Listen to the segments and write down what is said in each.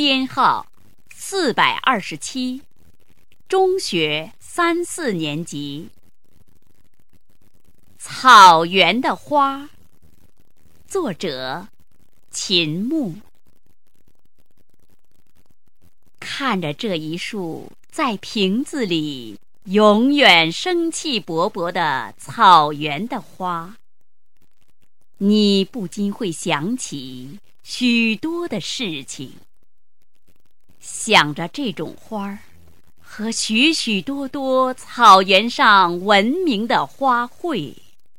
编号427，中学3、4年级。草原的花，作者秦牧。看着这一束在瓶子里永远生气勃勃的草原的花，你不禁会想起许多的事情，想着这种花儿和许许多多草原上闻名的花卉。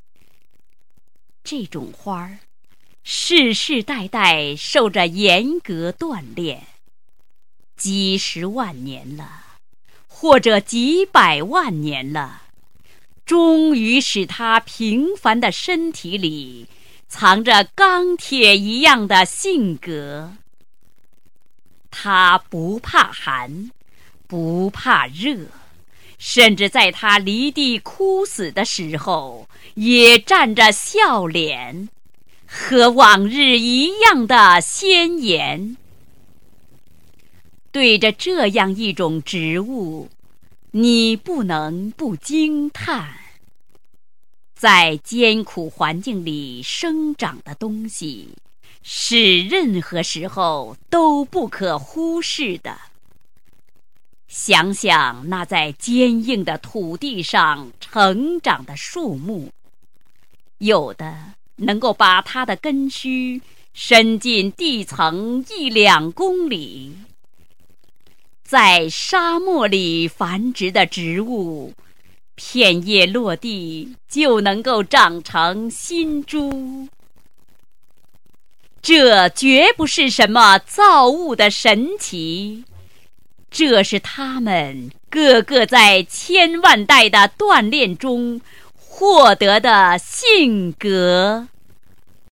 这种花儿世世代代受着严格锻炼，几十万年了，或者几百万年了，终于使它平凡的身体里藏着钢铁一样的性格。它不怕寒，不怕热，甚至在它离地枯死的时候，也站着笑脸，和往日一样的鲜艳。对着这样一种植物，你不能不惊叹。在艰苦环境里生长的东西，是任何时候都不可忽视的。想想那在坚硬的土地上成长的树木，有的能够把它的根须伸进地层1、2公里。在沙漠里繁殖的植物，片叶落地就能够长成新株。这绝不是什么造物的神奇，这是他们个个在千万代的锻炼中获得的性格。